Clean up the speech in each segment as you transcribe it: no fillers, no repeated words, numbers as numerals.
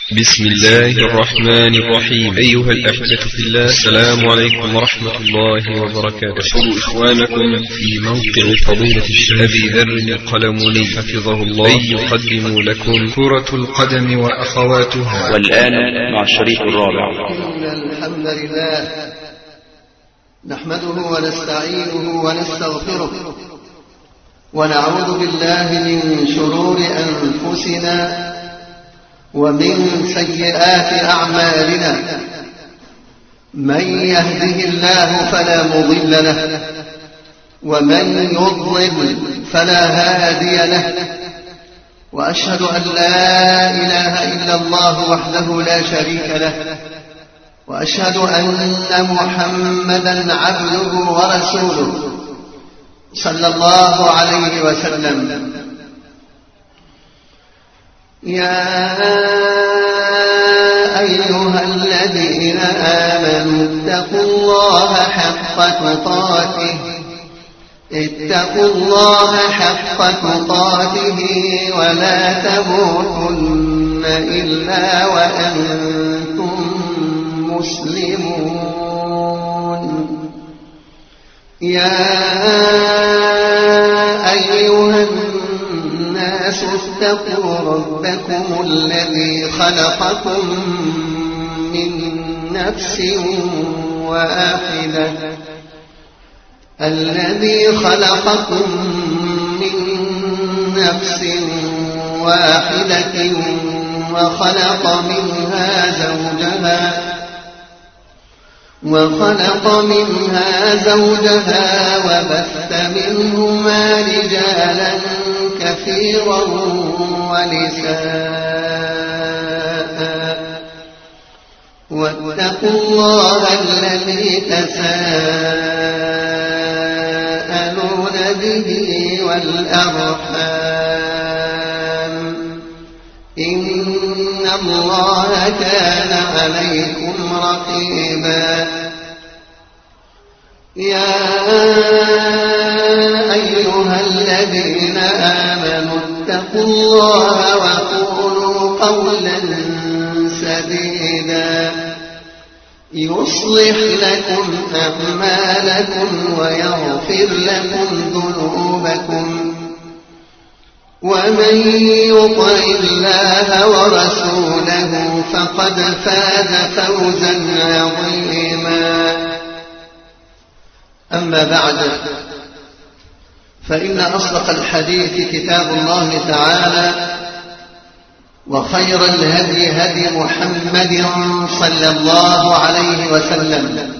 بسم الله الرحمن الرحيم. أيها الأحبة في الله، السلام عليكم ورحمة الله وبركاته. أشكر إخوانكم في موقع فضيلة الشيخ أبي ذر القلموني حفظه الله أن يقدموا لكم كرة القدم وأخواتها. والآن مع الشريط الرابع. إن الحمد لله نحمده ونستعينه ونستغفره ونعوذ بالله من شرور أنفسنا ومن سيئات أعمالنا. من يهده الله فلا مضل له ومن يضلل فلا هادي له، وأشهد أن لا إله إلا الله وحده لا شريك له، وأشهد أن محمدا عبده ورسوله صلى الله عليه وسلم. يا أيها الذين آمنوا اتقوا الله حق تقاته ولا تموتن إلا وأنتم مسلمون. يا أيها الناس اتقوا ربكم الذي خلقكم من نفس واحدة وخلق منها زوجها وبث منهما رجالا كثيرا ونساء، واتقوا الله الذي تساءلون به والأرحام، إن الله كان عليكم رقيبا. يا أيها الذين آمنوا اتقوا الله وقولوا قولا سديدا يصلح لكم أعمالكم ويغفر لكم ذنوبكم، ومن يطع الله ورسوله فقد فاز فوزا عظيما. أما بعد، فإن أصدق الحديث كتاب الله تعالى، وخير الهدي هدي محمد صلى الله عليه وسلم،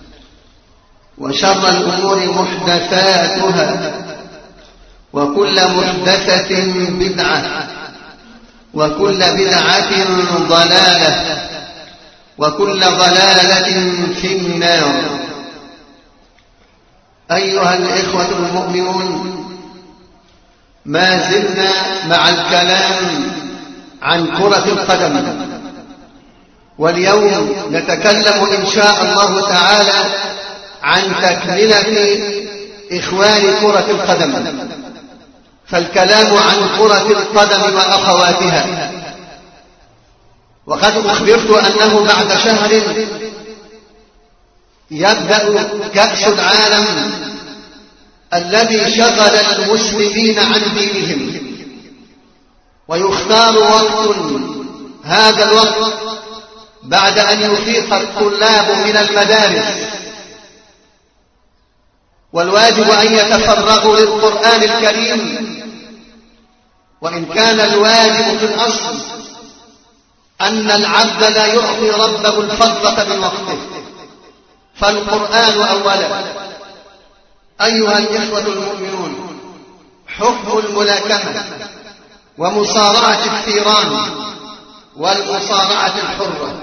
وشر الأمور محدثاتها، وكل محدثة بدعة، وكل بدعة ضلالة، وكل ضلالة في النار. أيها الإخوة المؤمنون، ما زلنا مع الكلام عن كرة القدم، واليوم نتكلم إن شاء الله تعالى عن تكملة إخوان كرة القدم، فالكلام عن كرة القدم وأخواتها. وقد أخبرت أنه بعد شهر يبدأ كأس العالم الذي شغل المسلمين عن دينهم، ويختار وقت، هذا الوقت بعد أن يفيق الطلاب من المدارس، والواجب أن يتفرغوا للقرآن الكريم، وإن كان الواجب في الأصل أن العبد لا يعطي ربه الفضة من وقته، فالقرآن أولا. أيها الإخوة المؤمنون، حكم الملاكمة ومصارعة الثيران والمصارعة الحرة.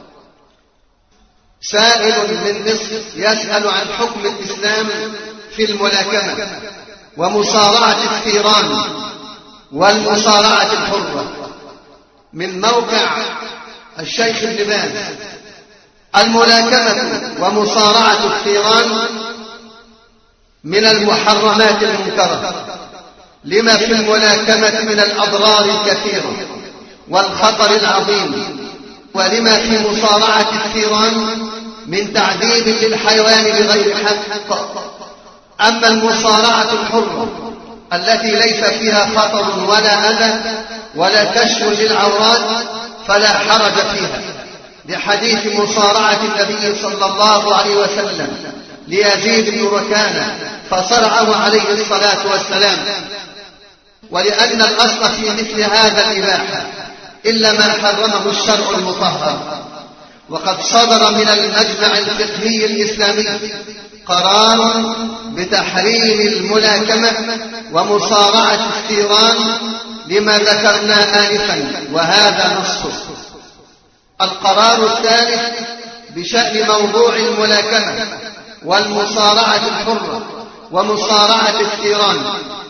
سائل من مصر يسأل عن حكم الإسلام في الملاكمة ومصارعة الثيران والمصارعة الحرة، من موقع الشيخ ابن باز. الملاكمة ومصارعة الثيران من المحرمات المنكرة، لما في الملاكمة من الأضرار الكثيرة والخطر العظيم ولما في مصارعة الثيران من تعذيب للحيوان بغير حق. أما المصارعة الحرة التي ليس فيها خطر ولا أذى ولا كشف للعورات فلا حرج فيها، لحديث مصارعة النبي صلى الله عليه وسلم ليزيد بن ركانة فصرعه عليه الصلاة والسلام. ولأن الأصل في مثل هذا الإباحة إلا ما حرمه الشرع المطهر. وقد صدر من المجمع الفقهي الإسلامي قرار بتحريم الملاكمة ومصارعة الثيران لما ذكرنا آنفا، وهذا نص. القرار الثالث بشأن موضوع الملاكمة والمصارعة الحرة ومصارعة الثيران.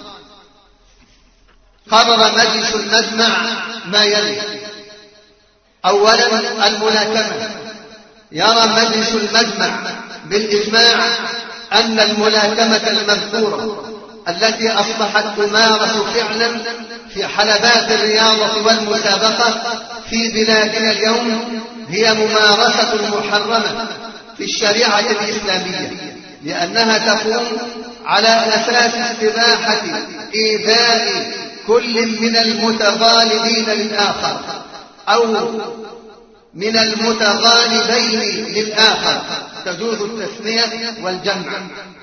قرر مجلس المجمع ما يلي: أولا الملاكمة. يرى مجلس المجمع بالإجماع أن الملاكمة المذكورة التي أصبحت تمارس فعلا في حلبات الرياضة والمسابقة في بلادنا اليوم هي ممارسة محرمة في الشريعة الإسلامية، لأنها تقوم على أساس استباحة إيذاء كل من المتغالبين للآخر أو من المتغالبين للآخر، تجوز التثنية والجمع،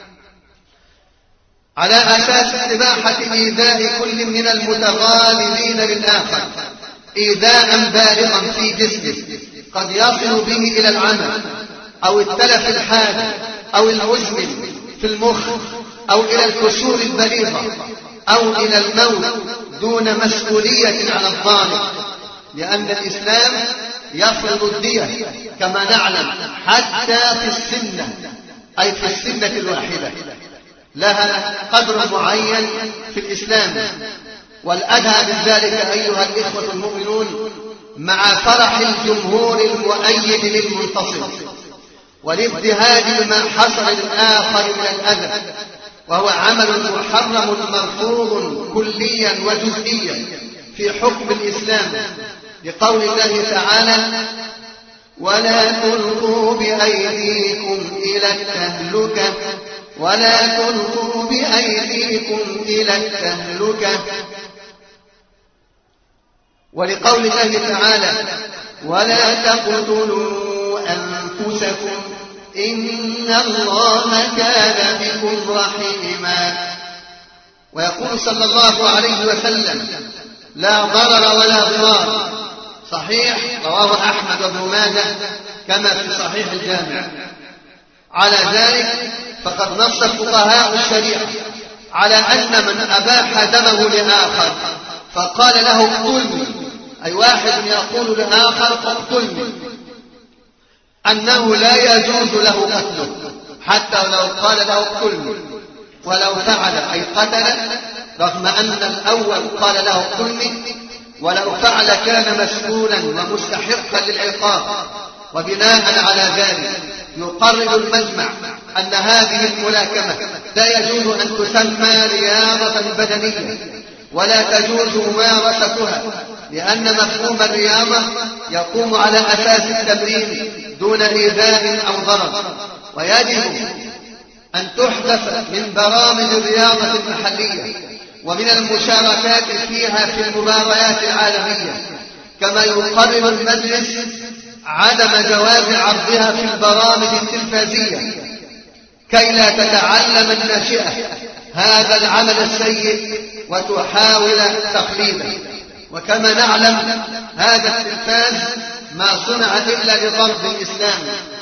على أساس استباحة إيذاء كل من المتغالبين للآخر إيذاء بالغا في جسمه قد يصل به إلى العمى أو التلف الحاد أو المزمن في المخ أو إلى الكسور البليغة أو إلى الموت دون مسؤولية على الظالم، لأن الإسلام يفرض الدية كما نعلم حتى في السنة، أي في السنة الواحدة لها قدر معين في الإسلام. والأدهى من ذلك أيها الإخوة المؤمنون مع فرح الجمهور المؤيد للمنتصر والابتهاج بما حصل للآخر من الأذى، وهو عمل محرم مرفوض كليا وجزئيا في حكم الإسلام، لقول الله تعالى: ولا تلقوا بأيديكم إلى التهلكة ولا تلقوا بأيديكم إلى التهلكة. ولقول الله تعالى: ولا تقتلوا أنفسكم إن الله كان بكم رحيما. ويقول صلى الله عليه وسلم: لا ضرر ولا ضرار، صحيح رواه أحمد وابن ماجه كما في صحيح الجامع. على ذلك فقد نص فقهاء الشريعة على أن من أباح دمه لآخر فقال له اقتلني، أي واحد يقول لآخر اقتلني، أنه لا يجوز له قتله حتى لو قال له اقتلني، ولو فعل أي قتل رغم أن الأول قال له اقتلني، ولو فعل كان مسؤولا ومستحقا للعقاب. وبناء على ذلك يقرر المجمع أن هذه الملاكمة لا يجوز أن تسمى رياضة بدنية ولا تجوز ممارستها، لأن مفهوم الرياضة يقوم على أساس التمرين دون إيذاء أو ضرر. ويجب أن تحدث من برامج الرياضة المحلية ومن المشاركات فيها في المباريات العالمية، كما يقرر المجلس عدم جواز عرضها في البرامج التلفزية كي لا تتعلم الناشئة هذا العمل السيء وتحاول تقليده. وكما نعلم هذا التلفاز ما صنع إلا لضرب الإسلام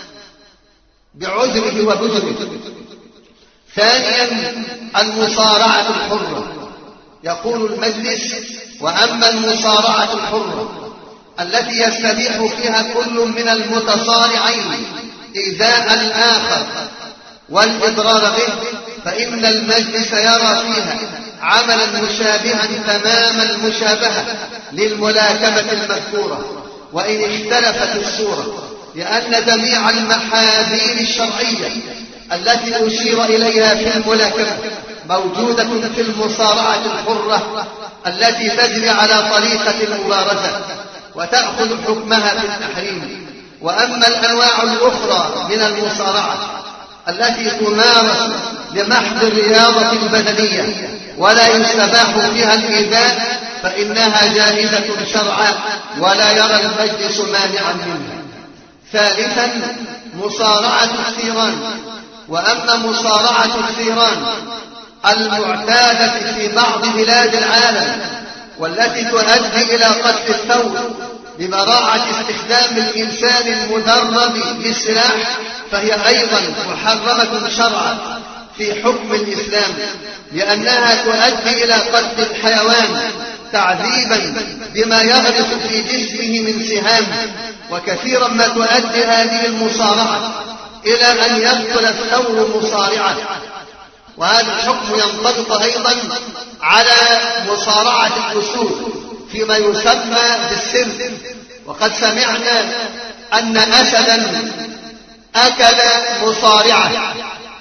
بعذره وبجره. ثانيا المصارعة الحرة. يقول المجلس: وأما المصارعة الحرة التي يستبيح فيها كل من المتصارعين إيذاء الآخر والإضرار به، فإن المجلس يرى فيها عملا مشابها تمام المشابهة للملاكمة المذكورة، وإن اختلفت الصورة، لأن جميع المحاذير الشرعية التي أشير إليها في الملاكمة موجودة في المصارعة الحرة التي تجري على طريقة المبارزة. وتأخذ حكمها في التحريم. وأما الأنواع الأخرى من المصارعة التي تمارس لمحض الرياضة البدنية ولا يستباح فيها الإيذاء فإنها جائزة شرعا ولا يرى المجلس مانعا منها. ثالثا مصارعة الثيران. وأما مصارعة الثيران المعتادة في بعض بلاد العالم والتي تؤدي إلى قتل الثور ببراعة استخدام الإنسان المدرب للسلاح فهي أيضا محرمة شرعا في حكم الإسلام، لأنها تؤدي إلى قتل الحيوان تعذيبا بما يغرس في جسمه من سهام. وكثيرا ما تؤدي هذه المصارعة إلى أن يقتل الثور مصارعا. وهذا الحكم ينطبق أيضا على مصارعة الأسود فيما يسمى بالسر. وقد سمعنا أن أسدا أكل مصارعة،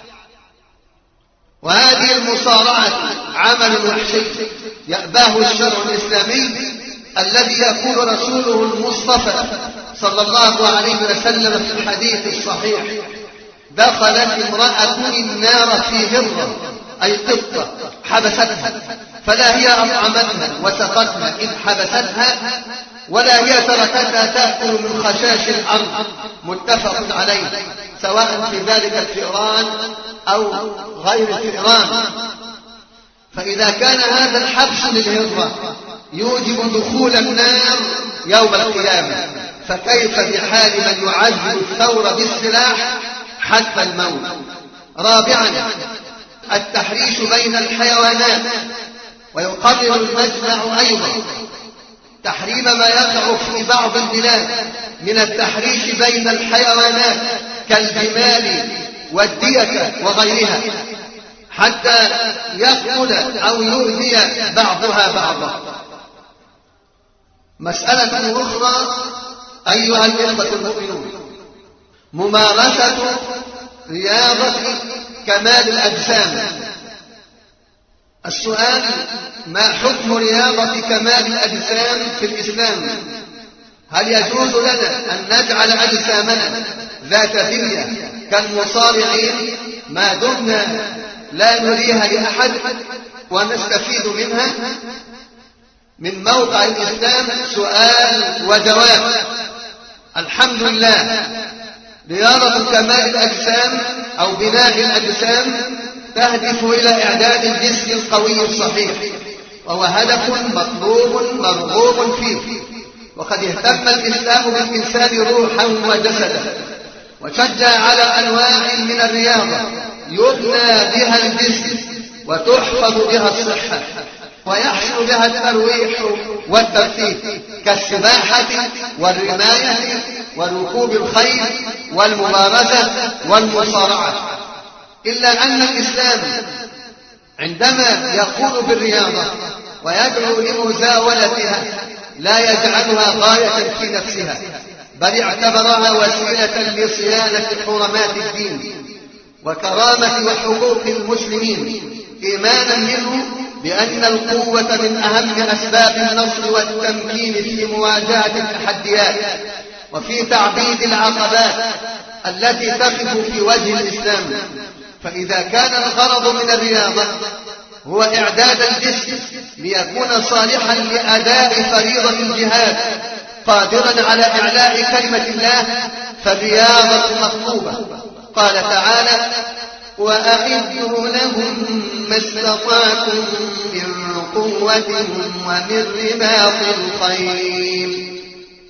وهذه المصارعة عمل وحشي يأباه الشرع الإسلامي الذي يقول رسوله المصطفى صلى الله عليه وسلم في الحديث الصحيح: دخلت امرأة النار في هرة، أي قطة حبستها، فلا هي أطعمتها وسقتها إذ حبستها ولا هي تركتها تأكل من خشاش الأرض. متفق عليه، سواء في ذلك الفئران أو غير الفئران. فإذا كان هذا الحبس للهرة يوجب دخول النار يوم القيامة، فكيف بحال من يعذب الثور بالسلاح حتى الموت؟ رابعا التحريش بين الحيوانات. ويقرر المجمع أيضا تحريم ما يقع في بعض البلاد من التحريش بين الحيوانات كالجمال والديك وغيرها حتى يقتل أو يؤذي بعضها بعضا. مسألة أخرى أيها الإخوة المؤمنون، ممارسة رياضة كمال الأجسام. السؤال: ما حكم رياضة كمال الأجسام في الإسلام؟ هل يجوز لنا أن نجعل أجسامنا ذات بنية كالمصارعين ما دمنا لا نريها لأحد ونستفيد منها؟ من موقع الإسلام سؤال وجواب. الحمد لله، رياضة كمال الأجسام أو بناء الأجسام تهدف إلى إعداد الجسم القوي الصحيح، وهو هدف مطلوب مرغوب فيه. وقد اهتم الإسلام بالإنسان روحا وجسدا، وشجع على أنواع من الرياضة يبنى بها الجسم وتحفظ بها الصحة ويحصل بها الترويح والترفيه، كالسباحة والرماية وركوب الخيل والمبارزة والمصارعة. إلا أن الإسلام عندما يقول بالرياضة ويدعو لمزاولتها لا يجعلها غاية في نفسها، بل اعتبرها وسيلة لصيانة حرمات الدين وكرامة وحقوق المسلمين، إيمانا منه بأن القوة من أهم أسباب النصر والتمكين في مواجهة التحديات وفي تعبيد العقبات التي تقف في وجه الإسلام. فإذا كان الغرض من الرياضة هو إعداد الجسم ليكون صالحا لأداء فريضة الجهاد قادرا على إعلاء كلمة الله فالرياضة مطلوبة. قال تعالى: وأعدوا لهم ما استطعتم من قوة ومن رباط الخيل.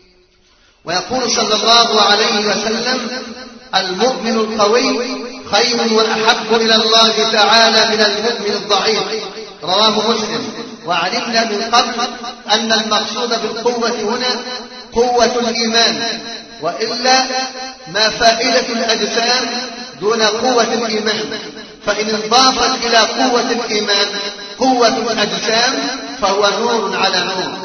ويقول صلى الله عليه وسلم: المؤمن القوي خير وأحب إلى الله تعالى من المؤمن الضعيف. رواه مسلم. وعلمنا من قبل أن المقصود بالقوة هنا قوة الإيمان، وإلا ما فائدة الأجسام دون قوة الإيمان؟ فإن انضافت إلى قوة الإيمان قوة الأجسام فهو نور على نور.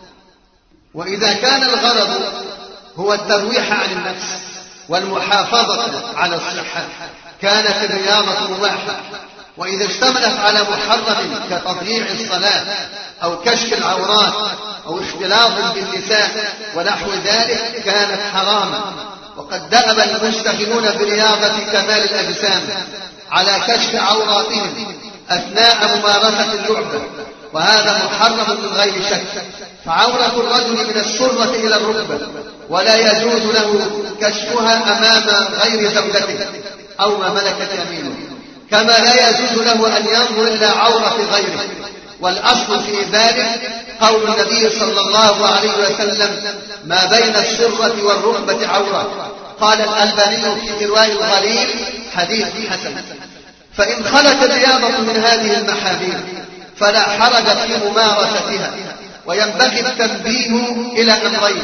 وإذا كان الغرض هو الترويح عن النفس والمحافظة على الصحة كانت الرياضة مباحة. وإذا اشتملت على محرم كتضييع الصلاة أو كشف العورات أو اختلاط بالنساء ونحو ذلك كانت حراما. وقد دأب المشتغلون برياضة كمال الأجسام على كشف عوراتهم أثناء ممارسة اللعبة، وهذا محرم من غير شك. فعورة الرجل من السرة إلى الركبة، ولا يجوز له كشفها أمام غير زوجته أو ما ملكت يمينه، كما لا يجوز له أن ينظر إلى عورة غيره. والأصل في ذلك قول النبي صلى الله عليه وسلم: ما بين السرة والركبة عورة. قال الألباني في إرواء الغليل: حديث حسن. فإن خلت الرياضة من هذه المحاذير فلا حرج في ممارستها. وينبغي التنبيه إلى أمرين: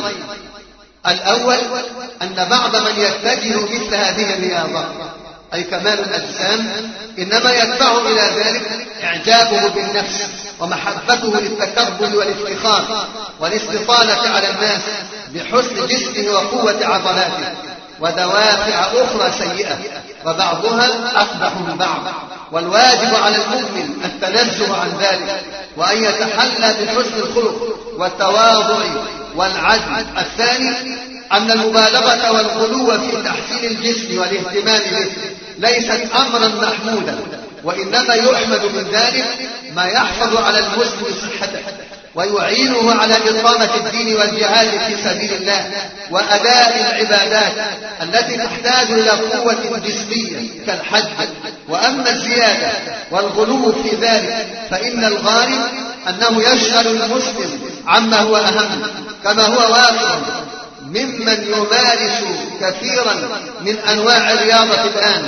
الأول أن بعض من يتجه مثل هذه الرياضة أي كمال الأجسام إنما يدفع إلى ذلك إعجابه بالنفس ومحبته للتكبر والافتخار والاستطالة على الناس بحسن جسمه وقوة عضلاته، ودوافع أخرى سيئة وبعضها أقبح من بعض. والواجب على المؤمن التنزه عن ذلك، وأن يتحلى بحسن الخلق والتواضع والعدل. الثاني أن المبالغة والغلو في تحسين الجسم والاهتمام به ليست أمرا محمودا، وإنما يحمد من ذلك ما يحفظ على المسلم صحته ويعينه على إقامة الدين والجهاد في سبيل الله وأداء العبادات التي تحتاج إلى قوة جسمية كالحج. وأما الزيادة والغلو في ذلك فإن الغالب أنه يشغل المسلم عما هو أهم، كما هو واقع ممن يمارس كثيرا من أنواع الرياضة الآن،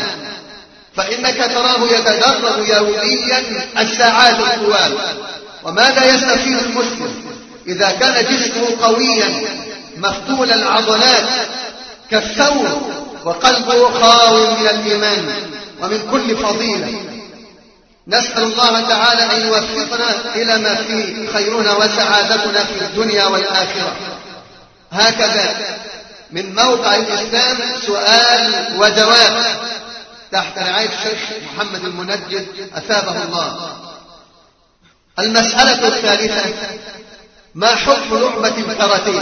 فإنك تراه يتدرب يوميا الساعات الطوال. وماذا يستفيد المسلم إذا كان جسمه قويا مفتول العضلات كالثور وقلبه خاو من الإيمان ومن كل فضيلة؟ نسأل الله تعالى أن يوفقنا إلى ما فيه خيرنا وسعادتنا في الدنيا والآخرة. هكذا من موقع الإسلام سؤال وجواب تحت رعاية الشيخ محمد المنجد أثابه الله. المسألة الثالثة: ما حكم لعبة الكاراتيه؟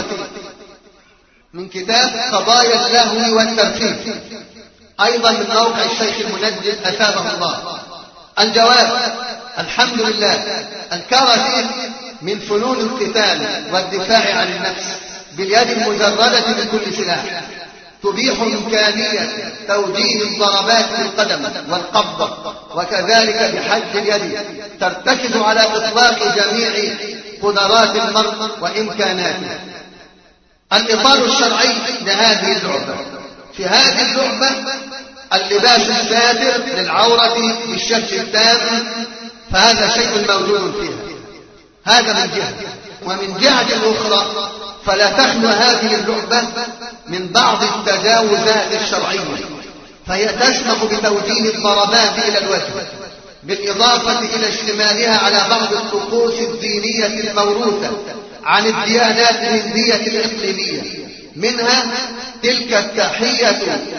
من كتاب قضايا اللهو والترفيه، أيضا من موقع الشيخ المنجد أثابه الله. الجواب: الحمد لله، الكاراتيه من فنون القتال والدفاع عن النفس باليد المجردة من كل سلاح، تبيح إمكانية توجيه الضربات بالقدم والقبضة، وكذلك بحد اليد، ترتكز على إطلاق جميع قدرات المرء وإمكاناته. الإطار الشرعي لهذه اللعبة: في هذه اللعبة اللباس الساتر للعورة بالشكل التام، فهذا شيء موجود فيها، هذا من جهة. ومن جهة أخرى فلا تخلو هذه اللعبة من بعض التجاوزات الشرعية، فهي تسمح بتوجيه الضربات إلى الوجه، بالإضافة إلى اشتمالها على بعض الطقوس الدينية الموروثة عن الديانات الهندية الإقليمية، منها تلك التحية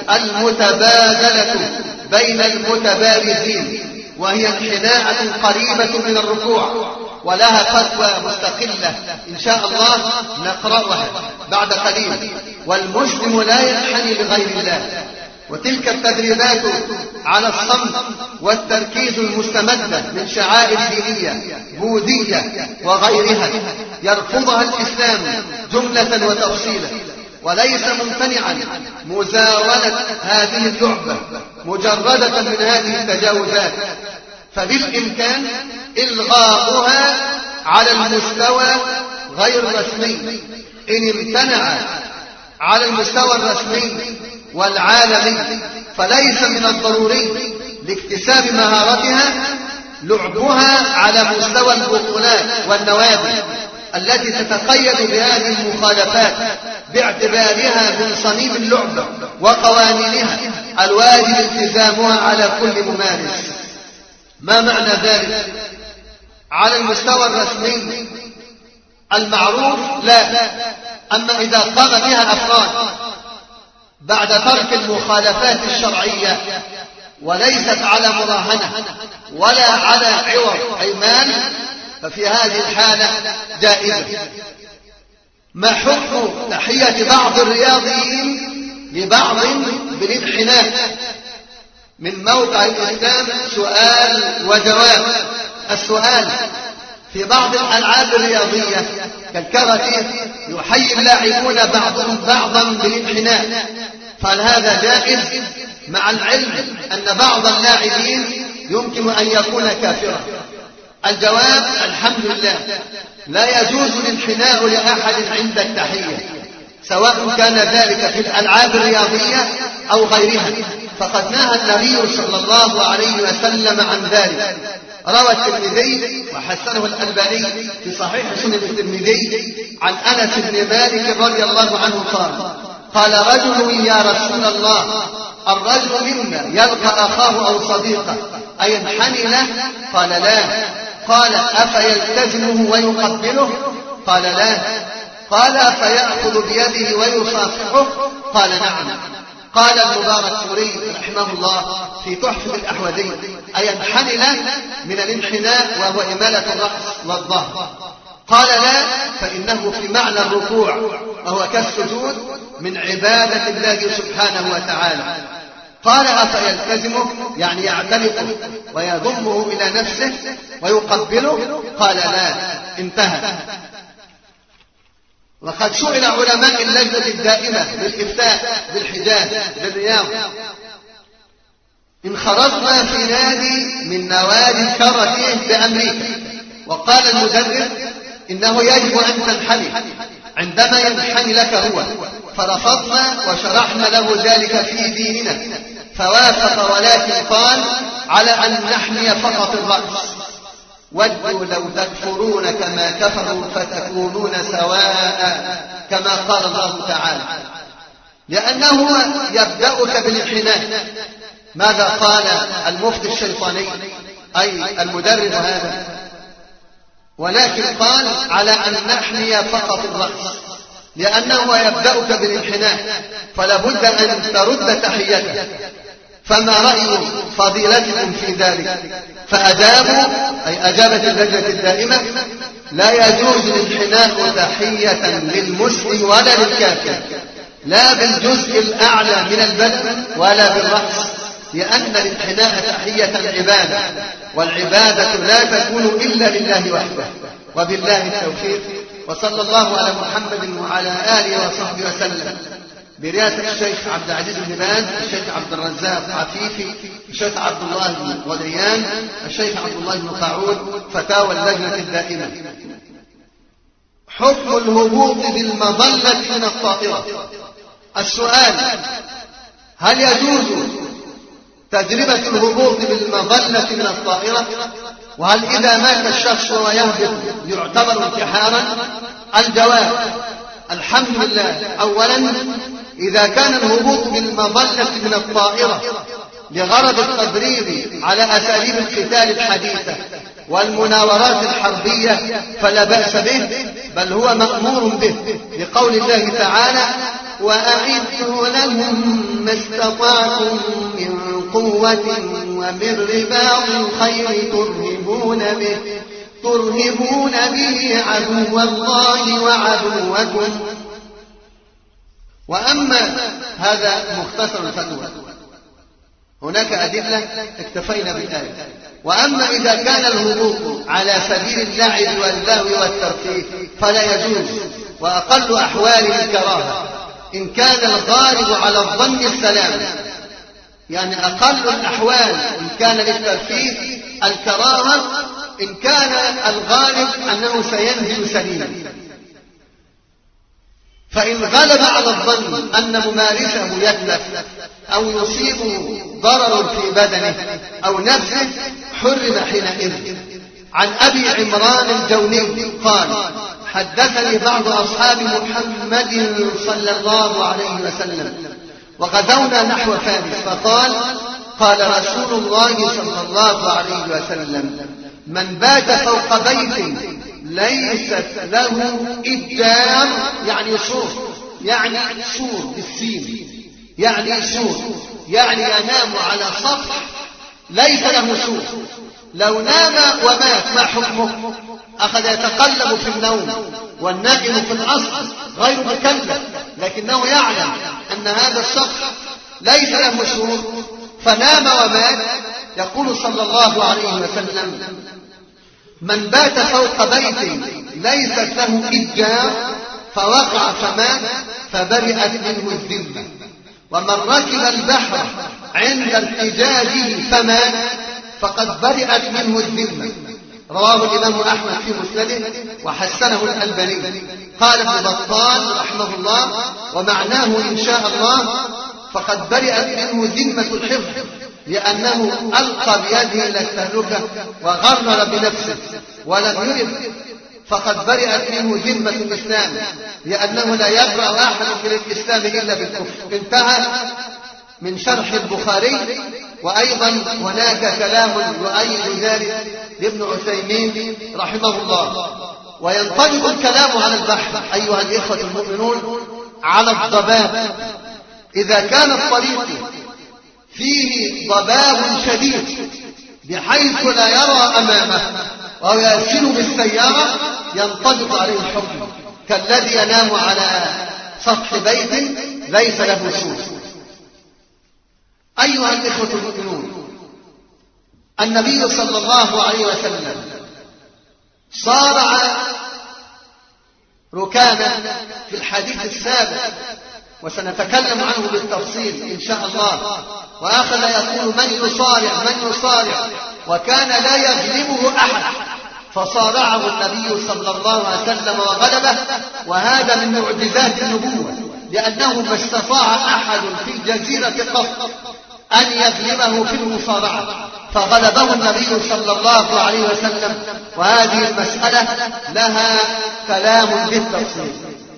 المتبادلة بين المتبارزين، وهي انحناءة قريبة من الركوع، ولها فتوى مستقلة إن شاء الله نقرأها بعد قليل. والمسلم لا ينحني لغير الله. وتلك التدريبات على الصمت والتركيز المستمدة من شعائر دينية بوذية وغيرها يرفضها الإسلام جملة وتفصيلا، وليس ممتنعا مزاولة هذه اللعبة مجردة من هذه التجاوزات، فبالإمكان إلغاؤها على المستوى غير الرسمي. إن امتنع على المستوى الرسمي والعالمي فليس من الضروري لاكتساب مهارتها لعبها على مستوى البطولات والنوادي التي تتقيد بهذه المخالفات، باعتبارها من صميم اللعبة وقوانينها الواجب التزامها على كل ممارس. ما معنى ذلك؟ على المستوى الرسمي المعروف لا، أما إذا قام بها أفراد بعد ترك المخالفات الشرعية وليست على مراهنة ولا على عوض أيمان، ففي هذه الحالة جائزة. ما حكم تحية بعض الرياضيين لبعض بالانحناء؟ من موقع الإسلام سؤال وجواب. السؤال: في بعض الألعاب الرياضية كالكاراتيه يحيي اللاعبون بعضهم بعضا بالانحناء، فهل هذا جائز مع العلم أن بعض اللاعبين يمكن أن يكون كافرا؟ الجواب: الحمد لله، لا يجوز الانحناء لأحد عند التحية، سواء كان ذلك في الألعاب الرياضية أو غيرها، فقد نهى النبي صلى الله عليه وسلم عن ذلك. روى الترمذي وحسنه الألباني في صحيح سنن الترمذي عن أنس بن مالك رضي الله عنه قال رجل: يا رسول الله، الرجل منا يلقى أخاه أو صديقه أينحني له؟ قال: لا. قال: أفيلتزمه ويقبله؟ قال: لا. قال: فيأخذ بيده ويصافحه؟ قال: نعم. قال المباركفوري رحمه الله في تحفة الأحوذي: أينحني له من الانحناء وهو إمالة الرأس والظهر؟ قال: لا، فإنه في معنى الركوع وهو كالسجود من عبادة الله سبحانه وتعالى. قال: أفيلتزمه يعني يعتنقه ويضمه إلى نفسه ويقبله؟ قال: لا. انتهى. وقد سئل علماء اللجنة الدائمة للإفتاء بالحجاز بالرياض: إن خرجنا في نادي من نوادي الكاراتيه بأمريكا وقال المدرب إنه يجب أن تنحني عندما ينحني لك هو، فرفضنا وشرحنا له ذلك في ديننا فوافق، ولكن قال على أن نحني فقط الرأس. ودوا لو تكفرون كما كفروا فتكونون سواء، كما قال الله تعالى، لأنه يبدأك بالانحناء. ماذا قال المفتي الشيطاني أي المدرب هذا؟ ولكن قال على أن نحني فقط الرأس، لأنه يبدأك بالانحناء، فلا بد أن ترد تحيته. فما رأي فضيلتكم في ذلك؟ فأجابوا، أي أجابت اللجنة الدائمة: لا يجوز الانحناء تحية للمسلم ولا للكافر، لا بالجزء الأعلى من البدن ولا بالرأس، لأن الانحناء تحية عبادة، والعبادة لا تكون إلا لله وحده. وبالله التوفيق، وصلى الله على محمد وعلى آله وصحبه وسلم، برئاسة الشيخ عبد العزيز بن باز، الشيخ عبد الرزاق عفيفي، الشيخ عبد الله بن غدريان، الشيخ عبد الله بن قاعود، فتاوى اللجنة الدائمة. حكم الهبوط بالمظلة من الطائرة. السؤال: هل يجوز تجربة الهبوط بالمظلة من الطائرة؟ وهل إذا مات الشخص ويهبط يعتبر انتحارا؟ الجواب: الحمد لله. أولا، إذا كان الهبوط بالمظلة من الطائرة لغرض التدريب على أساليب القتال الحديثة والمناورات الحربية فلا بأس به، بل هو مأمور به، لقول الله تعالى: وأعدوا لهم ما استطعتم من قوة ومن رباط الخيل ترهبون به عدو الله وعدوكم. وأما هذا مختصر الفتوى، هناك أدلة اكتفينا بالآية. وأما إذا كان الهبوط على سبيل اللعب واللهو والترفيه فلا يجوز، وأقل أحواله الكراهة إن كان الغالب على الظن السلام، يعني أقل الأحوال إن كان للترفيه الكراهة إن كان الغالب أنه سينزل سليما. فإن غلب على الظن أن ممارسه يتلف أو يصيبه ضرر في بدنه أو نفسه حرم حينئذ. عن أبي عمران الجوني قال: حدثني بعض أصحاب محمد صلى الله عليه وسلم وغزونا نحو فارس، فقال: قال رسول الله صلى الله عليه وسلم: من بات فوق بيت ليست له إدار، يعني سور، يعني سور بالسين، يعني سور، يعني ينام على سطح ليس له سور. لو نام ومات ما حكمه؟ أخذ يتقلب في النوم، والنائم في الأصل غير مكلف، لكنه يعلم أن هذا الشخص ليس له سوء فنام ومات. يقول صلى الله عليه وسلم: من بات فوق بيت ليست له إجار فوقع فمات فبرئت منه الذمة، ومن ركب البحر عند ارتجاجه فمات فقد برئت منه الذمة. رواه الإمام أحمد في مسنده وحسنه الألباني. قال ابن بطال رحمه الله: ومعناه إن شاء الله فقد برئت منه ذمة الحفظ، لأنه ألقى بيده إلى التهلكة وغرر بنفسه ولم يرد. فقد برئت منه ذمة الإسلام، لأنه لا يبرأ أحد من الإسلام إلا بالكفر. انتهى من شرح البخاري. وأيضا هناك كلام يؤيد ذلك لابن عثيمين رحمه الله. وينطبق الكلام على البحر أيها الإخوة المؤمنون على الضباب. إذا كان الطريق فيه ضباب شديد بحيث لا يرى أمامه وهو يسير بالسيارة ينطبق عليه الحكم كالذي ينام على سطح بيت ليس له سور. أيها الإخوة المؤمنون، النبي صلى الله عليه وسلم صارع ركانا في الحديث السابق وسنتكلم عنه بالتفصيل إن شاء الله. وأخذ يقول: من يصارع من يصارع، وكان لا يغلبه أحد، فصارعه النبي صلى الله عليه وسلم وغلبه. وهذا من معجزات النبوة، لأنه ما استطاع أحد في الجزيرة قط أن يغلبه في المصارعة، فغلبه النبي صلى الله عليه وسلم. وهذه المسألة لها كلام بالتفصيل.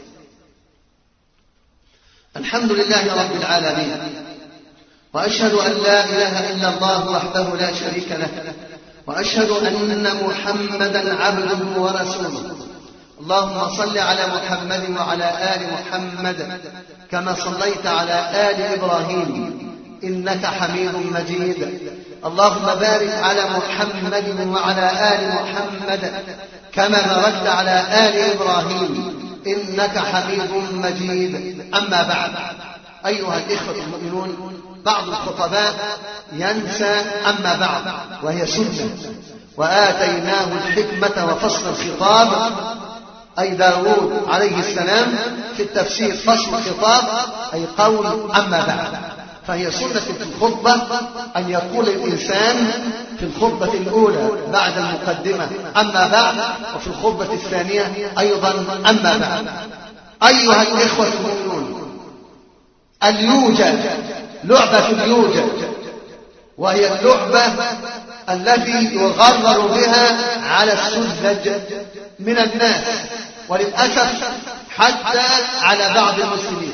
الحمد لله رب العالمين، وأشهد أن لا إله إلا الله وحده لا شريك له، وأشهد أن محمدا عبده ورسوله. اللهم صل على محمد وعلى آل محمد كما صليت على آل إبراهيم إنك حميد مجيد. اللهم بارك على محمد وعلى آل محمد كما باركت على آل إبراهيم إنك حميد مجيد. أما بعد، أيها الإخوة المؤمنون، بعض الخطباء ينسى أما بعد، وهي سنة. وآتيناه الحكمة وفصل الخطاب، أي داود عليه السلام في التفسير فصل الخطاب أي قول أما بعد. فهي سنة في الخطبة أن يقول الإنسان في الخطبة الأولى بعد المقدمة أما بعد، وفي الخطبة الثانية أيضا أما بعد. أيها الإخوة المؤمنون، اليوجا، لعبة اليوجا، وهي اللعبة التي يغرر بها على السذج من الناس، وللأسف حتى على بعض المسلمين.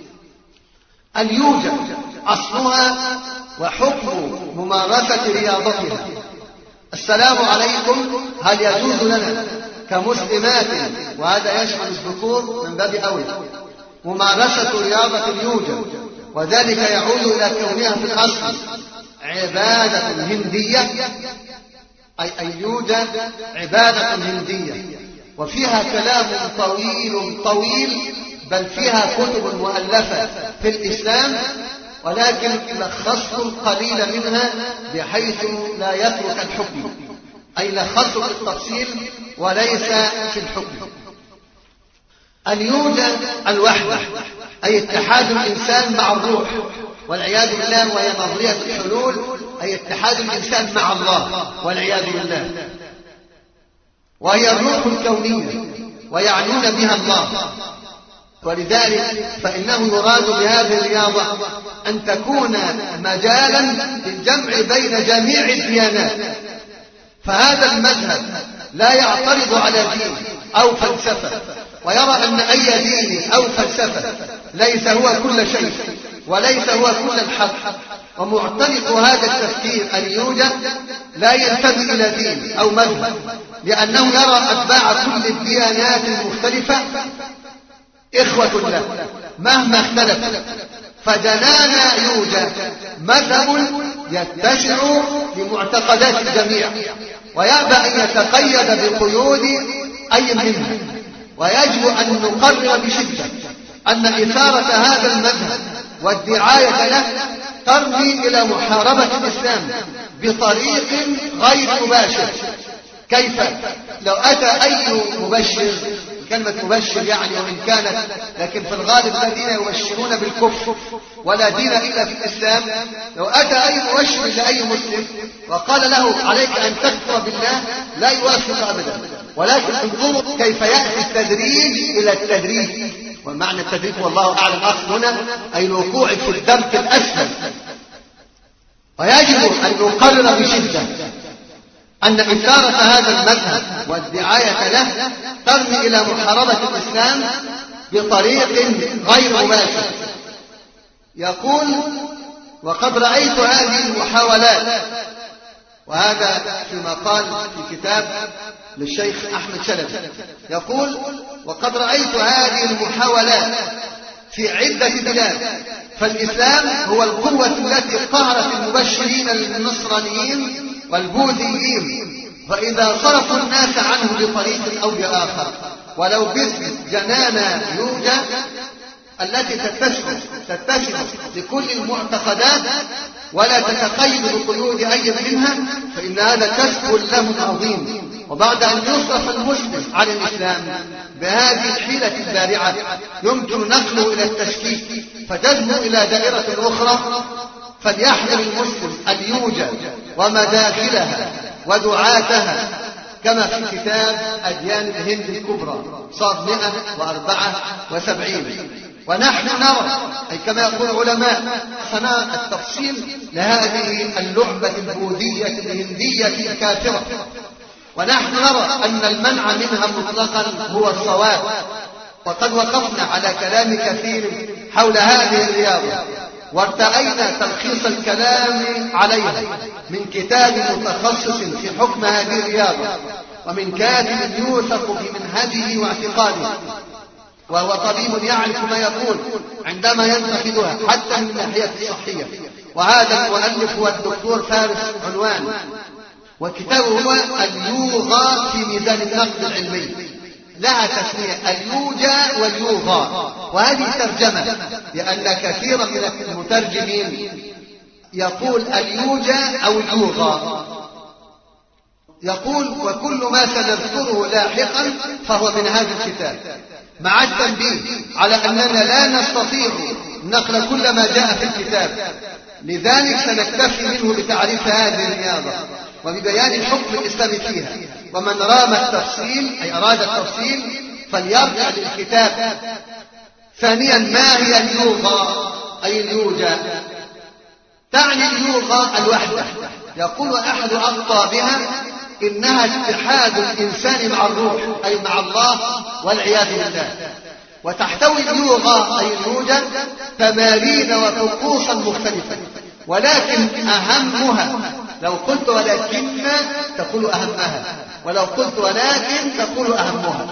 اليوجا أصلها وحكم ممارسة رياضتها. السلام عليكم هل يجوز لنا كمسلمات، وهذا يشمل الذكور من باب أولى، ممارسة رياضة اليوجا؟ وذلك يعود إلى كونها في الأصل عبادة هندية، أي اليوجا عبادة هندية، وفيها كلام طويل بل فيها كتب مؤلفة في الإسلام، ولكن لخصت القليل منها بحيث لا يترك الحكم، أي لخصت في التفصيل وليس في الحكم. اليوجا الوحدة، أي اتحاد الإنسان مع الروح والعياذ بالله، وهي نظرية الحلول، أي اتحاد الإنسان مع الله والعياذ بالله، وهي الروح الكونية ويعنون بها الله. ولذلك فإنه يراد بهذه الرياضة أن تكون مجالا للجمع بين جميع الديانات. فهذا المذهب لا يعترض على دين أو فلسفة، ويرى أن أي دين أو فلسفة ليس هو كل شيء وليس هو كل الحق. ومعتنق هذا التفكير أن يوجد لا ينتمي إلى دين أو مذهب، لأنه يرى أتباع كل الديانات المختلفة إخوة له مهما اختلف. فدنانا يوجد مذهب يتسع لمعتقدات الجميع، ويأبى أن يتقيد بقيود أي منها، ويجب أن نقرر بشدة أن إثارة هذا المذهب والدعاية له ترمي إلى محاربة الإسلام بطريق غير مباشر. كيف؟ لو أتى أي مبشر، كلمة مبشر يعني وإن كانت، لكن في الغالب الذين يبشرون بالكفر ولا دين إلا في الإسلام، لو أتى أي مبشر لأي مسلم وقال له عليك أن تكفر بالله لا يوافق أبدا، ولكن انظروا كيف يأتي التدريج إلى التدريج. ومعنى التدريج والله أعلم أقصد هنا أي الوقوع في الدرك الأسفل. ويجب أن نقرر بشدة أن إثارة هذا المذهب والدعاية له ترمي إلى محاربة الإسلام بطريق غير مباشر. يقول: وقد رأيت هذه المحاولات، وهذا في مقال في كتاب للشيخ أحمد شلبي، يقول: وقد رأيت هذه المحاولات في عدة بلاد، فالإسلام هو القوة التي قهرت المبشرين النصرانيين والبوذيين، فإذا صرفوا الناس عنه بطريق أو بآخر ولو باسم جنانا يوجد التي تتسم لكل المعتقدات ولا تتقيد بقيود أي منها، فإن هذا كسب لهم عظيم. وبعد أن يصرف المسلم عن الإسلام بهذه الحيلة البارعة يمكن نقله إلى التشكيك فتذهب إلى دائرة أخرى، فليحذر المسلم اليوجة ومداخلها ودعاتها، كما في كتاب أديان الهند الكبرى صاد 174. ونحن نرى، أي كما يقول العلماء، صناعة التفصيل لهذه اللعبة البوذية الهندية الكافرة، ونحن نرى أن المنع منها مطلقا هو الصواب. وقد وقفنا على كلام كثير حول هذه الرياضة، وارتأينا تلخيص الكلام عليها من كتاب متخصص في حكم هذه الرياضة، ومن كاتب يوثق في منهجه واعتقاده، وهو طبيب يعرف ما يقول عندما ينتقدها حتى من الناحية الصحية. وهذا المؤلف هو الدكتور فارس عنوان، وكتابه هو اليوغا في ميزان النقد العلمي. لها تسمية اليوجا واليوغا، وهذه ترجمة، لأن كثيرا من المترجمين يقول اليوجا أو اليوغا. يقول: وكل ما سنذكره لاحقا فهو من هذا الكتاب، مع التنبيه على أننا لا نستطيع نقل كل ما جاء في الكتاب، لذلك سنكتفي منه بتعريف هذه الرياضة وببيان الحكم الإسلامي فيها. ومن رام التفصيل أي أراد التفصيل فليرجع للكتاب. ثانيا، ما هي اليوغا أي اليوجا؟ تعني اليوغا الوحدة. يقول أحد أخطابها إنها اتحاد الإنسان مع الروح أي مع الله والعياذ بالله. وتحتوي اليوغا أي اليوجا تمارين وطقوسا مختلفة، ولكن أهمها، لو قلت ولكن تقول أهمها، ولو قلت ولكن تقول أهمها،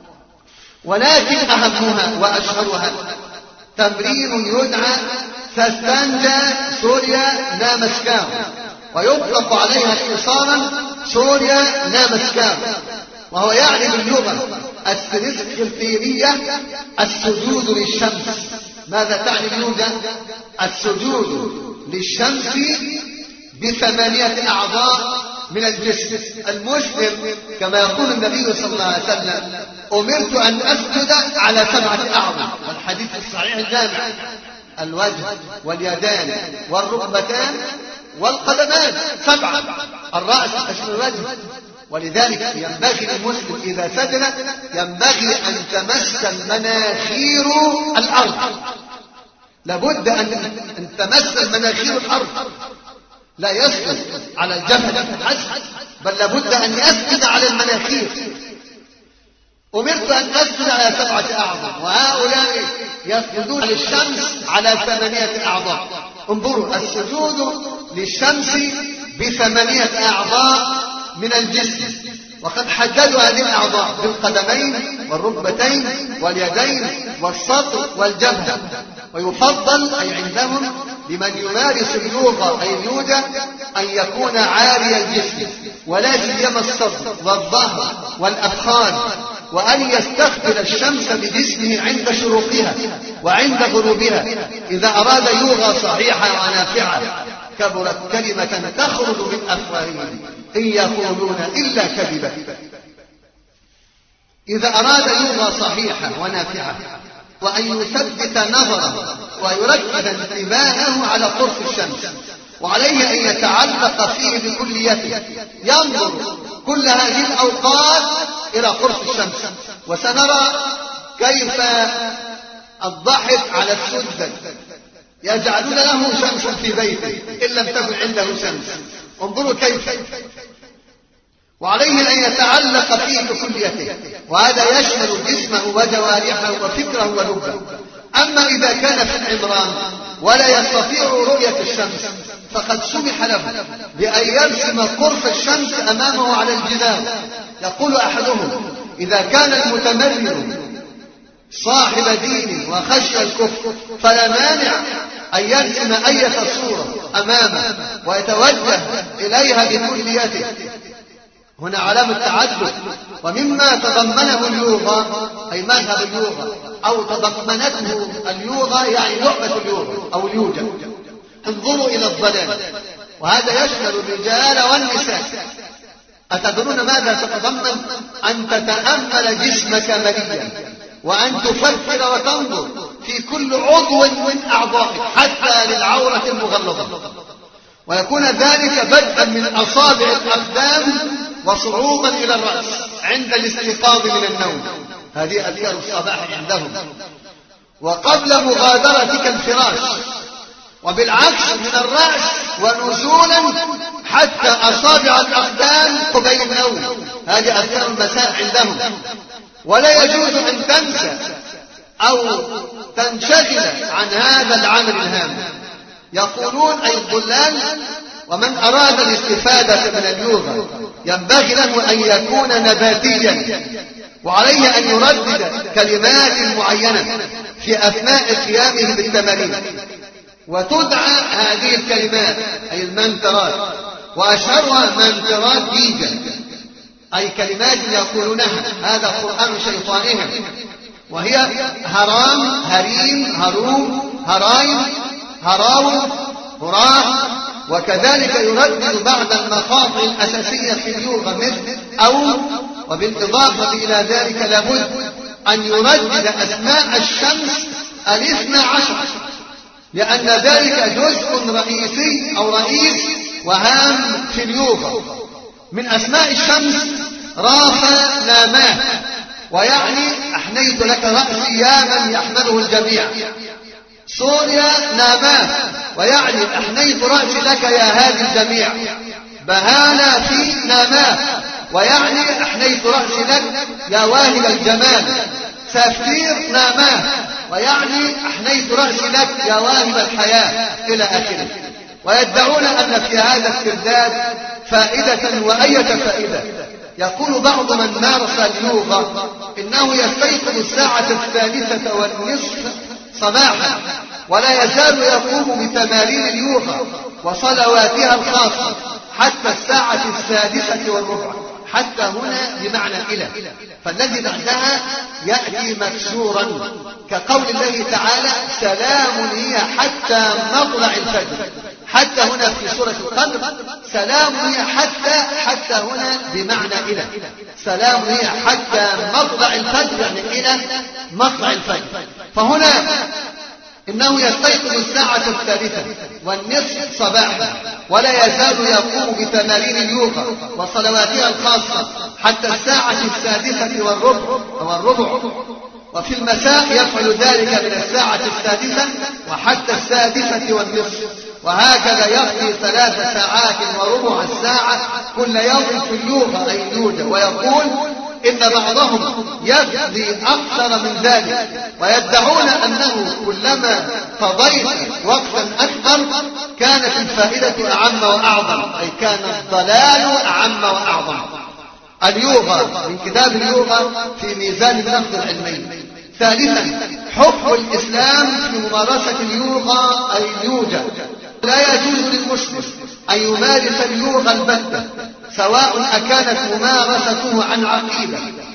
ولكن أهمها وأشهرها تمرين يدعى ساستانجا سوريا نامسكام، ويطلق عليها اختصارا سوريا نامسكام، وهو يعني باللغة السنسكرتيرية السجود للشمس. ماذا تعني اليوجا؟ السجود للشمس ب8 أعضاء من الجسم. المسلم كما يقول النبي صلى الله عليه وسلم: أمرت أن أسجد على 7 أعضاء، والحديث الصحيح الجامع: الوجه واليدان والركبتان والقدمان 7، الرأس أشمل الوجه. ولذلك ينبغي للمسلم إذا سجد ينبغي أن تمس المناخير الأرض، لابد أن تمس المناخير الأرض، لا يسجد على الجبهة حسب، بل لابد أن يسجد على المناخير. أمرت أن أسجد على 7 أعضاء، وهؤلاء يسجدون للشمس على 8 أعضاء. انظروا، السجود للشمس ب8 أعضاء من الجسم، وقد حددوا هذه الأعضاء بالقدمين والركبتين واليدين والسطر والجبهة. ويفضل أي عندهم لمن يمارس اليوغا أي اليوجا أن يكون عاري الجسم، ولا سيما الصدر والظهر والأفخاذ، وأن يستقبل الشمس بجسمه عند شروقها وعند غروبها إذا أراد يوغى صحيحة ونافعة. كبرت كلمة تخرج من أفواههم إن يقولون إلا كذبا. إذا أراد يوغى صحيحة ونافعة وأن يثبت نظره ويركز انتباهه على قرص الشمس، وعليه أن يتعلق فيه بكليته، ينظر كل هذه الأوقات إلى قرص الشمس. وسنرى كيف الضحك على السدد يجعلون له شمسا في بيته إن لم تكن عنده شمس. انظروا كيف. وعليه أن يتعلق فيه بكليته، وهذا يشمل جسمه وجوارحه وفكره ولبه. أما إذا كان في العمران ولا يستطيع رؤية الشمس فقد سمح له بأن يرسم قرص الشمس أمامه على الجدار. يقول أحدهم: إذا كان المتمرد صاحب دين وخشي الكفر فلا مانع أن يرسم أي صورة أمامه ويتوجه إليها بكليته. هنا علامة تعدد. ومما تضمنه اللغة أي مذهب اللغة أو تضمنته اللغة يعني لعبة اللغة أو اليوجا. انظروا إلى الظلام، وهذا يشمل الرجال والنساء. أتدرون ماذا تتضمن؟ أن تتأمل جسمك مليا، وأن تفكر وتنظر في كل عضو من أعضائك حتى للعورة المغلظة، ويكون ذلك بدءا من أصابع الأقدام وصعودا إلى الرأس عند الاستيقاظ من النوم. هذه أذكار الصباح عندهم، وقبل مغادرتك الفراش، وبالعكس من الرأس ونزولا حتى أصابع الأقدام قبيل النوم. هذه أذكار المساء عندهم. ولا يجوز أن تنسى أو تنشغل عن هذا العمل الهام. يقولون أي الضلال: ومن أراد الاستفادة من اللغة ينبغي له أن يكون نباتيا، وعليه أن يردد كلمات معينة في أثناء قيامه بالتمارين، وتدعى هذه الكلمات أي المنترات، وأشهرها منترات جيجا، أي كلمات يقولونها هذا قرآن شيطانهم، وهي هرام، هريم، هروم، هرايم، هراو، هراه. وكذلك يردد بعض المقاطع الأساسية في اللغة مثل أو. وبالإضافة إلى ذلك لابد أن يردد أسماء الشمس 12، لأن ذلك جزء رئيسي أو رئيس وهام في اللغة. من أسماء الشمس رافا ناماه، ويعني أحنيت لك رأسي يا من يحمله الجميع. سوريا ناماه، ويعني أحنيت رأسي لك يا هادي الجميع. بهانا في ناماه، ويعني أحنيت رأسي لك يا واهب الجمال. سافتير ناماه، ويعني أحنيت رأسي لك يا واهب الحياة، إلى آخره. ويدعون أن في هذا الترداد فائدة وأية فائدة. يقول بعض من مارس اللغة إنه يستيقظ الساعة 3:30 صباحا، ولا يزال يقوم بتمارين اللغة وصلواتها الخاصة حتى الساعة 6:15. حتى هنا بمعنى إلى، فالذي بعدها يأتي مكسورا كقول الله تعالى: سلام هي حتى مطلع الفجر. حتى هنا في سورة القدر سلام هي حتى هنا بمعنى إلى. سلام هي حتى مطلع الفجر، يعني إلى مطلع الفجر. فهنا إنه يستيقظ الساعة 3:30 صباحا، ولا يزال يقوم بتمارين اليوغا وصلواتها الخاصة حتى الساعة 6:15. وفي المساء يفعل ذلك من الساعة 6 وحتى 6:30، وهكذا يقضي 3 ساعات وربع الساعة كل يوم في اللغة أي اللوجة. ويقول إن بعضهم يقضي أكثر من ذلك، ويدعون أنه كلما قضيت وقتا أكثر كانت الفائدة أعم وأعظم، أي كان الضلال أعم وأعظم. اللغة من كتاب اللغة في ميزان النقد العلمي. ثالثا، حكم الإسلام في ممارسة اللغة أي اللوجة. لا يجوز للمسلم أن يمارس اللغة البتة، سواء أكانت ممارسته عن عقيدة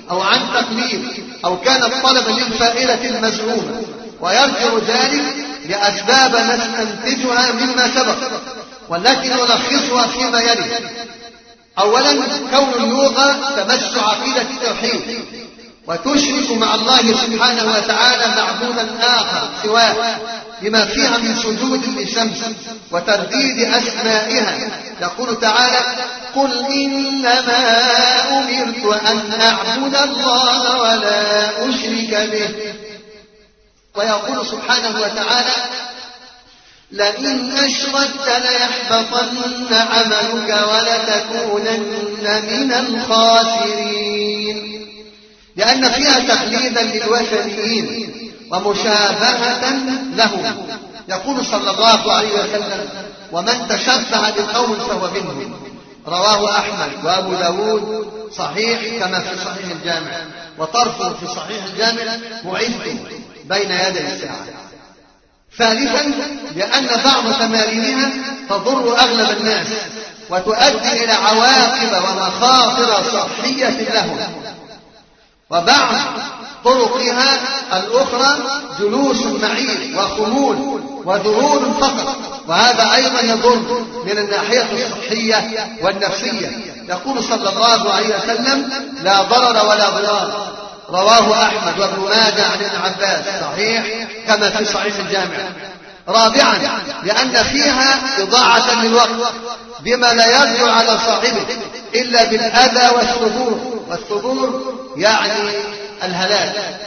أو عن تقليد أو كانت طلبا للفائدة المزعومة، ويرجع ذلك لأسباب نستنتجها مما سبق والتي نلخصها فيما يلي. أولا، كون اللغة تمس عقيدة التوحيد وتشرك مع الله سبحانه وتعالى معبودا آخر سواه بما فيها من سجود للشمس وترديد أسمائها. يقول تعالى: قل إنما أمرت أن أعبد الله ولا أشرك به. ويقول سبحانه وتعالى: لئن أشركت ليحبطن عملك ولتكونن من الخاسرين، لأن فيها تقليدا للوثنيين ومشابهة لهم. يقول صلى الله عليه وسلم: ومن تشبه بقوم فهو منهم. رواه أحمد وأبو داود صحيح كما في صحيح الجامع، وطرفه في صحيح الجامع بعثت بين يدي الساعة. ثالثا، لأن بعض تمارينها تضر أغلب الناس وتؤدي إلى عواقب ومخاطر صحية لهم. وبعض طرقها الأخرى جلوس معيب وخمول وذرور فقط، وهذا أيضا يضر من الناحية الصحية والنفسية. يقول صلى الله عليه وسلم: لا ضرر ولا ضرار. رواه أحمد وابن ماجه عن ابن عباس صحيح كما في صحيح الجامع. رابعا، لأن فيها إضاعة للوقت بما لا يرجع على صاحبه إلا بالأذى والثبور، والثبور يعني الهلاك.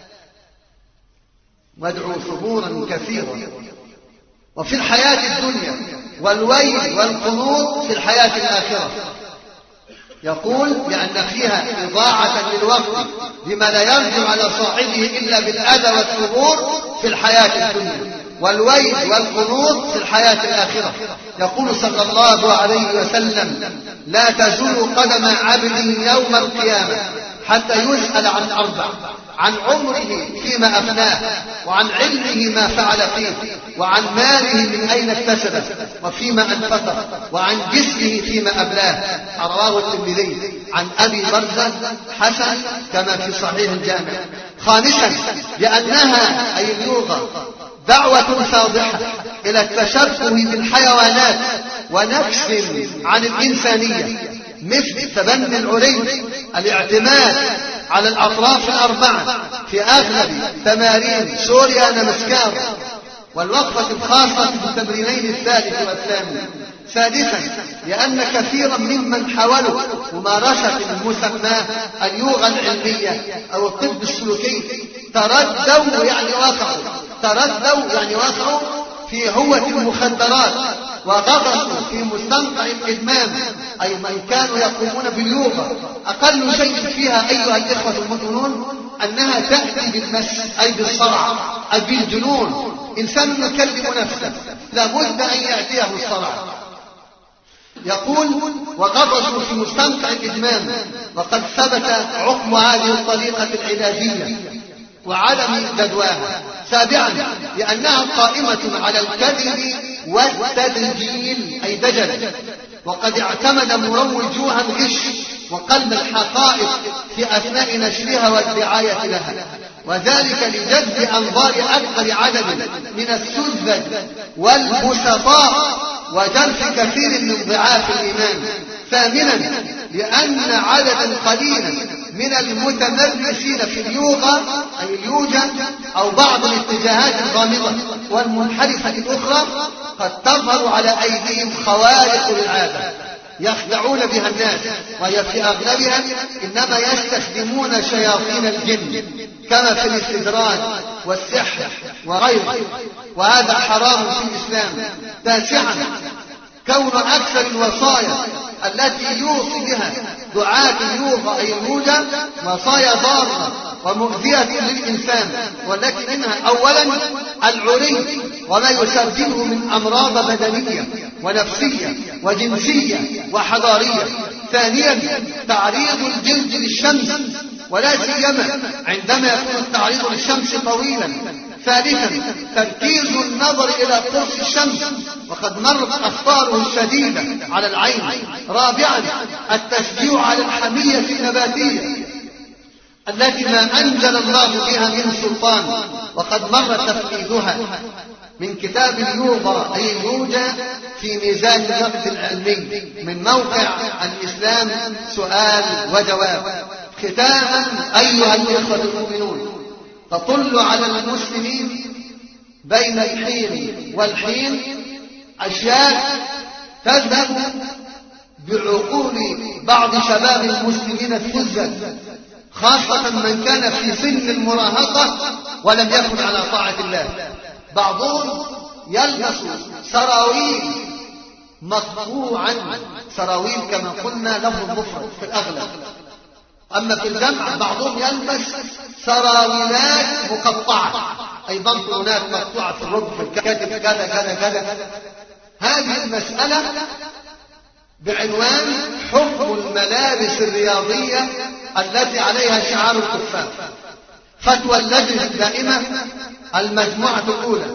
وادعوا ثبورا كثيرا. وفي الحياة الدنيا والويل والقنوط في الحياة الآخرة. يقول لأن فيها إضاعة للوقت بما لا يرجع على صاحبه إلا بالأذى والثبور في الحياة الدنيا، والويل والقنوط في الحياة الآخرة. يقول صلى الله عليه وسلم: لا تزول قدم عبد يوم القيامة حتى يسأل عن أربع: عن عمره فيما أفناه، وعن علمه ما فعل فيه، وعن ماله من أين اكتسبه وفيما أنفقه، وعن جسمه فيما أبلاه. رواه الترمذي عن أبي برزة حسن كما في صحيح الجامع. خامسا، لأنها أي اللغة دعوة فاضحة إلى التشبه بالحيوانات ونكس عن الإنسانية، مثل تبني العري، الاعتماد على الأطراف الأربعة في أغلب تمارين سوريا نمسكار، والوقفة الخاصة في التمرينين الثالث والثاني. سادسا، لأن كثيرا ممن حاولوا ممارسة المسمى اللغة العلمية أو الطب السلوكي تردوا يعني وقعوا في هوة المخدرات وغطسوا في مستنقع الإدمان، أي من كانوا يقومون باليوغا. أقل شيء فيها أيها الإخوة المؤمنون أنها تأتي بالمس أي بالصرع أي بالجنون. إنسان يكلم نفسه لابد أن يأتيه الصرع. يقول: وغطسوا في مستنقع الإدمان، وقد ثبت عقم هذه الطريقة العلاجية وعدم جدواها. سابعا، لأنها قائمة على الكذب والتدجيل أي دجل، وقد اعتمد مروجوها الغش وقلب الحقائق في أثناء نشرها والدعاية لها، وذلك لجذب أنظار أكبر عدد من السذج والبسطاء وجرف كثير من ضعاف الإيمان. ثامنا، لأن عددا قليلا من المتمرسين في اليوغا أي اليوجا أو بعض الاتجاهات الغامضة والمنحرفة الأخرى قد تظهر على أيديهم خوارق للعادة يخدعون بها الناس، وهي في أغلبها إنما يستخدمون شياطين الجن كما في الاستدراج والسحر وغيره، وهذا حرام في الإسلام. تاسعا، كون أكثر الوصايا التي يوصي بها دعاة اليوغا أي اليوجا وصايا ضارة ومؤذية للإنسان، والتي منها أولا العري وما يسببه من أمراض بدنية ونفسية وجنسية وحضارية. ثانيا، تعريض الجلد للشمس ولا سيما عندما يكون التعريض للشمس طويلا. ثالثا، تركيز النظر إلى قرص الشمس وقد مرت أخطاره الشديدة على العين. رابعا، التشجيع على الحمية النباتية التي ما أنزل الله بها من سلطان، وقد مر تفقيدها من كتاب يوضع أي يوجى في ميزان النقد العلمي من موقع الإسلام سؤال وجواب. ختاما أيها الإخوة المؤمنون، تطل على المسلمين بين الحين والحين أشياء تذهب بعقول بعض شباب المسلمين الفزة، خاصة من كان في سن المراهقة ولم يكن على طاعة الله. بعضهم يلبس سراويل مقطوعا، سراويل كما قلنا لفظ مفرد في الأغلب، أما في الجمع بعضهم يلبس سراويلات مقطعة، أي بنطلونات مقطوعة في الركب في الكتف كذا كذا كذا. هذه المسألة بعنوان حكم الملابس الرياضية التي عليها شعار الكفار. فتوى اللجنة الدائمة المجموعة الأولى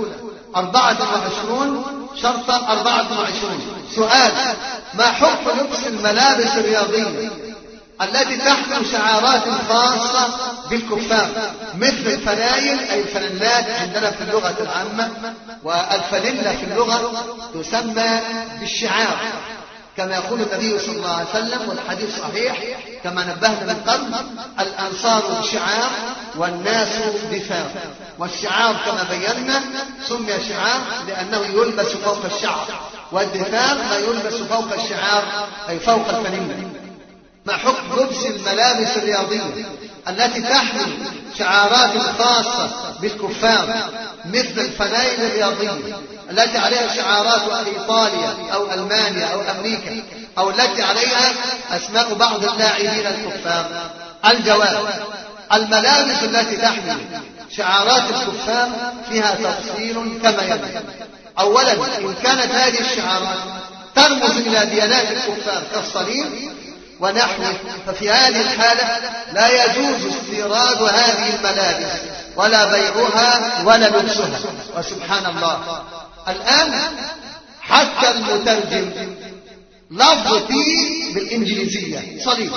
24 شرطة 24. سؤال: ما حكم لبس الملابس الرياضية التي تحمل شعارات خاصة بالكفار مثل الفنايل أي الفنلات عندنا في اللغة العامة، والفنلة في اللغة تسمى بالشعار كما يقول النبي صلى الله عليه وسلم، والحديث صحيح كما نبهنا من قبل: الأنصار شعار والناس دثار. والشعار كما بينا سمي شعار لأنه يلبس فوق الشعر، والدثار ما يلبس فوق الشعار أي فوق الفنلة. ما حكم لبس الملابس الرياضية التي تحمل شعارات خاصة بالكفار مثل الفنايل الرياضية التي عليها شعارات إيطاليا أو ألمانيا أو أمريكا، أو التي عليها أسماء بعض اللاعبين الكفار؟ الجواب: الملابس التي تحمل شعارات الكفار فيها تفصيل كما يلي. أولا، إن كانت هذه الشعارات ترمز إلى ديانات الكفار كالصليب ونحوه، ففي هذه الحالة لا يجوز استيراد هذه الملابس ولا بيعها ولا لبسها. وسبحان الله، الآن حتى المترجم لفظ فيه بالإنجليزية صليب،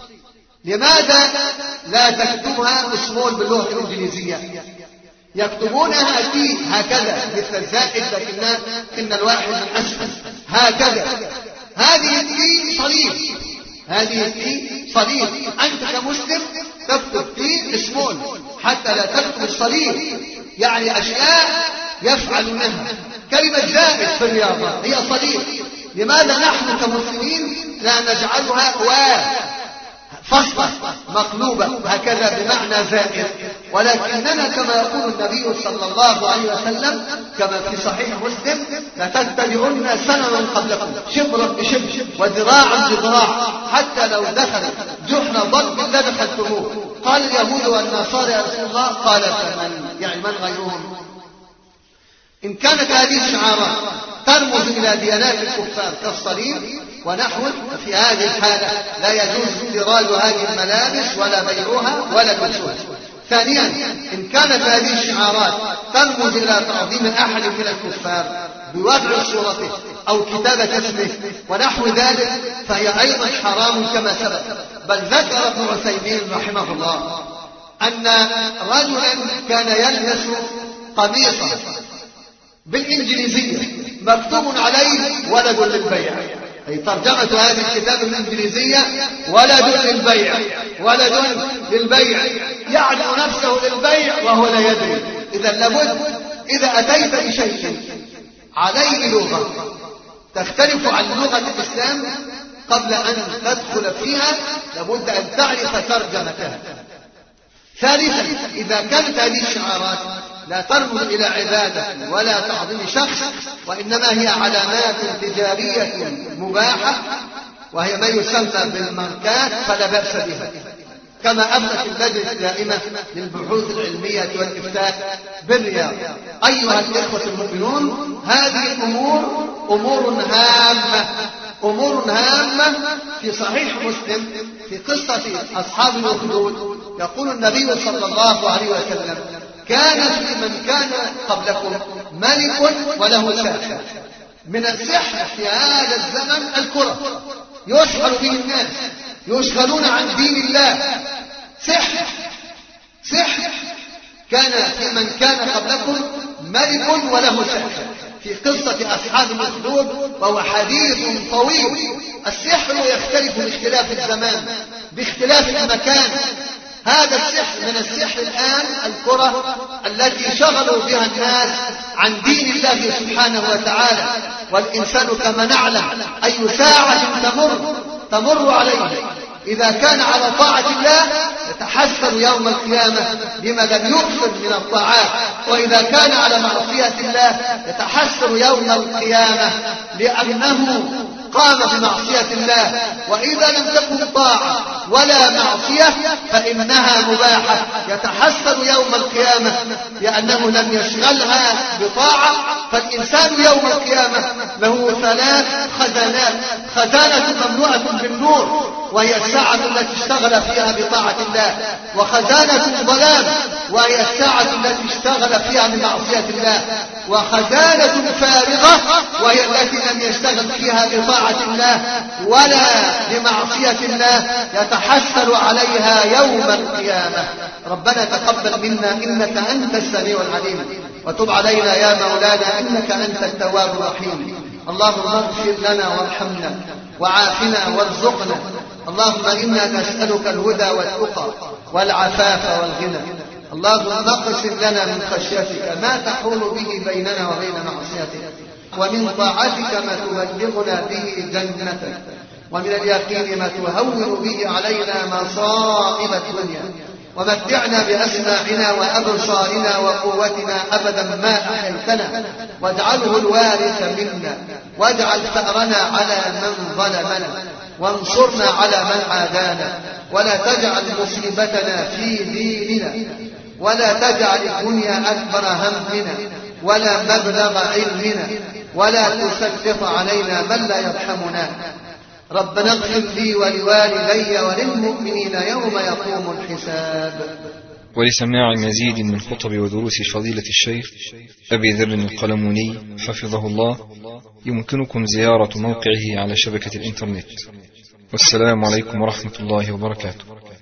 لماذا لا تكتبها اسمول باللغة الإنجليزية؟ يكتبونها فيه هكذا مثل الزائد لكنها إن الواحد من أسفل هكذا. هذه فيه صليب، هذه فيه صليب. أنت كمسلم تكتب فيه اسمول حتى لا تكتب الصليب، يعني أشياء يفعلونها. كلمة زائد في الرياضة هي صليب، لماذا نحن كمسلمين لا نجعلها فصلة مقلوبة هكذا بمعنى زائد؟ ولكننا كما يقول النبي صلى الله عليه وسلم كما في صحيح مسلم: لتتبعن سننا قبلكم شبرا بشبر وذراعا بذراع حتى لو دخل جحر ضب لدخلتموه. قال اليهود والنصارى: يا رسول الله. قال: فمن؟ يعني من غيرهم؟ إن كانت هذه الشعارات ترمز إلى ديانات الكفار كالصليب ونحوه، في هذه الحالة لا يجوز استيراد هذه الملابس ولا بيعها ولا لبسها. ثانيا، إن كانت هذه الشعارات ترمز إلى تعظيم أحد من الكفار بوضع صورته أو كتابة اسمه ونحو ذلك، فهي أيضا حرام كما سبق. بل ذكر ابن عثيمين رحمه الله أن رجلا كان يلبس قميصا بالإنجليزية مكتوب عليه ولد للبيع، أي ترجمة هذه الكتاب الإنجليزية ولد للبيع، ولد للبيع، يعلم نفسه للبيع وهو لا يدري. إذا لابد إذا أتيت بشيء عليه لغة تختلف عن لغة الإسلام قبل أن تدخل فيها لابد أن تعرف ترجمتها. ثالثا، إذا كانت هذه الشعارات لا ترمز إلى عبادة ولا تعظيم شخص، وإنما هي علامات تجارية مباحة وهي ما يسمى بالماركات، فلا بأس بها، كما أفتت اللجنة الدائمة للبحوث العلمية والإفتاء بالرياض. أيها الإخوة المؤمنون، هذه أمور هامة في صحيح مسلم في قصة أصحاب الأخدود يقول النبي صلى الله عليه وسلم: كان في من كان قبلكم ملك وله ساحر. من السحر في هذا الزمن الكرة، يشغل به الناس، يشغلون عن دين الله. سحر سحر. كان في من كان قبلكم ملك وله سحر، في قصة أصحاب الأخدود، وهو حديث طويل. السحر يختلف باختلاف الزمان باختلاف المكان. هذا السحر من السحر الآن الكرة التي شغلوا بها الناس عن دين الله سبحانه وتعالى. والإنسان كما نعلم أي ساعة تمر عليه إذا كان على طاعة الله يتحسر يوم القيامة بما لم يكثر من الطاعات، وإذا كان على معصية الله يتحسر يوم القيامة لأنه قام بمعصية الله. وإذا لم تكن طاعة ولا معصية فإنها مباحة، يتحسر يوم القيامة لأنه لم يشغلها بطاعة. فالإنسان يوم القيامة له 3 خزانات: خزانة مملوءة بالنور وهي الساعة التي اشتغل فيها بطاعة الله، وخزانة ظلام وهي الساعة التي اشتغل فيها بمعصية الله، وخزانة فارغة وهي التي لم يشتغل فيها بطاعة الله ولا بمعصية الله، يتحسر عليها يوم القيامة. ربنا تقبل منا إنك أنت السميع العليم، وتب علينا يا مولانا إنك أنت التواب الرحيم. اللهم اغفر لنا وارحمنا وعافنا وارزقنا. اللهم إنا نسألك الهدى والتقى والعفاف والغنى. اللهم اقسم لنا من خشيتك ما تحول به بيننا وبين معصيتك، ومن طاعتك ما تبلغنا به جنتك، ومن اليقين ما تهون به علينا مصائب الدنيا، ومتعنا بأسماعنا وأبصارنا وقوتنا أبدا ما أحيتنا، واجعله الوارث منا، واجعل ثأرنا على من ظلمنا، وانصرنا على من عادانا، ولا تجعل مصيبتنا في ديننا، ولا تجعل الدنيا أكبر همنا ولا مبلغ علمنا، ولا تسلط علينا من لا يرحمنا. ربنا اغفر لي ولوالدي وللمؤمنين يوم يقوم الحساب. ولسماع مزيد من خطب ودروس فضيلة الشيخ أبي ذر القلموني حفظه الله يمكنكم زيارة موقعه على شبكة الإنترنت. والسلام عليكم ورحمة الله وبركاته.